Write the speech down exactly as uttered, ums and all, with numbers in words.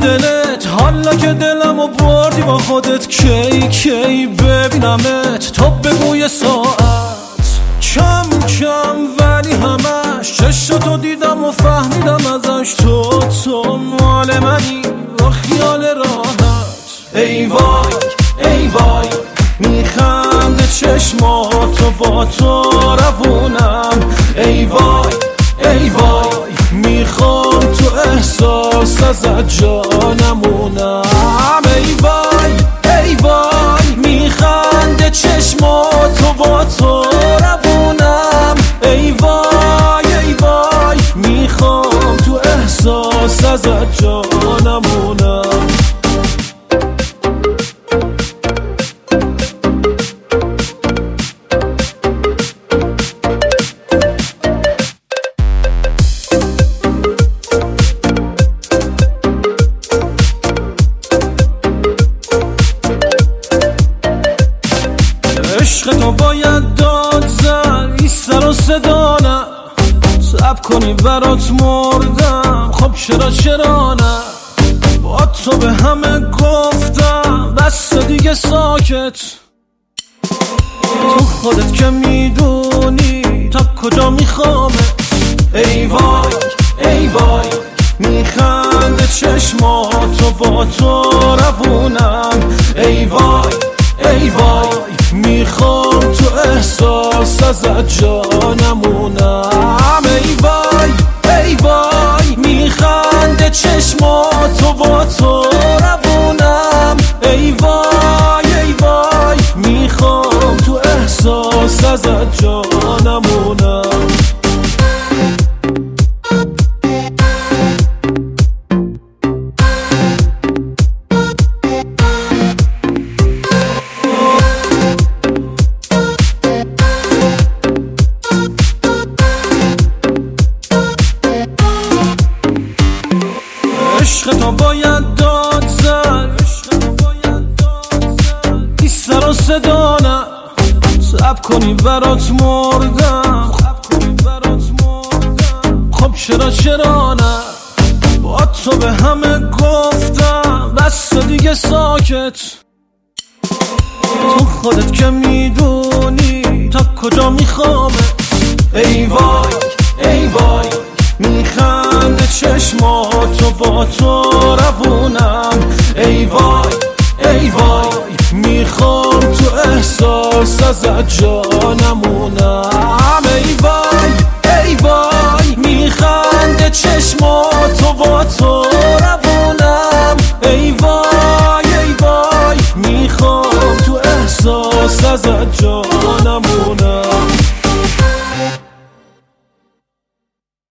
دلت، حالا که دلمو بردی با خودت، کی کی ببینمت؟ تو بگوی ساعت کم کم ولی همش چشتو دیدم و فهمیدم ازش تو تو مال منی با خیال راحت. ای وای ای وای میخنده چشماتو با تو روونم. ای وای ای وای میخوام تو احساس ازت جانمونم. ای وای ای وای میخنده چشماتو با تو روونم. ای وای ای وای میخوام تو احساس ازت جانمونم. عشق تو باید داد زد این سر و صدا نه، صبر کنی برات مردم خب چرا چرا نه. با تو به همه گفتم بس دیگه ساکت. تو خودت که میدونی تا کجا میخوامت. ای وای ای وای میخنده چشماتو با تو روونم. ای وای ای وای میخوام تو احساس ازت جانمونم. ای وای ای وای میخنده چشماتو با تو روونم. ای وای ای وای میخوام تو احساس ازت جانمونم. عشق تو باید داد زد این سر و صدا نه، صبر کنی برات مردم خب چرا چرا نه. با تو به همه گفتم بس دیگه ساکت. تو خودت که میدونی تا کجا میخوامت. ای وای ای وای میخنده چشماتو با تو روونم. ای وای ای وای میخوام تو احساس ازت جانمونم. ای وای ای وای میخنده چشماتو با تو روونم. ای وای ای وای میخوام تو احساس ازت جانمونم.